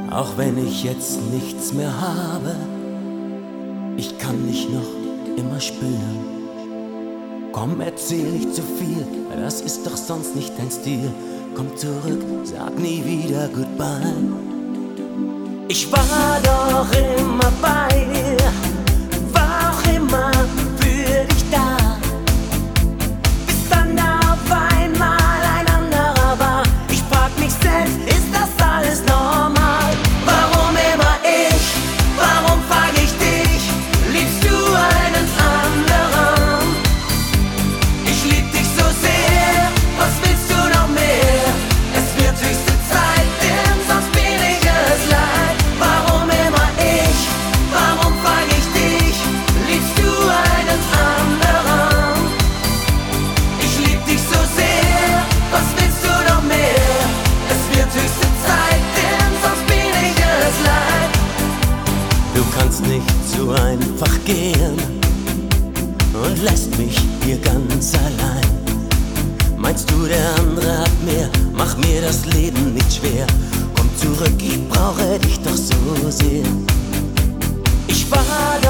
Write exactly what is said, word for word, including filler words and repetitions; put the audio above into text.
Auch wenn ich jetzt nichts mehr habe, ich kann dich noch immer spüren. Komm, erzähl nicht zu viel, das ist doch sonst nicht dein Stil. Komm zurück, sag nie wieder Goodbye. Ich war doch immer bei dir, war auch immer für dich da. Bis dann auf einmal ein anderer war. Ich frag mich selbst, ist das alles normal? Warum immer ich, warum frag ich dich? Liebst du einen anderen? Ich lieb dich so sehr, was willst du noch mehr? Es wird höchste Zeit, denn sonst bin ich es leid. Warum immer ich, warum frag ich dich? Liebst du einen anderen? Ich lieb dich so sehr, was willst du noch mehr? Es wird höchste Zeit, denn sonst bin ich es leid. Du kannst nicht so einfach gehen und lässt mich hier ganz allein. Meinst du, der andere hat mehr? Mach mir das Leben nicht schwer. Komm zurück, ich brauche dich doch so sehr. Ich war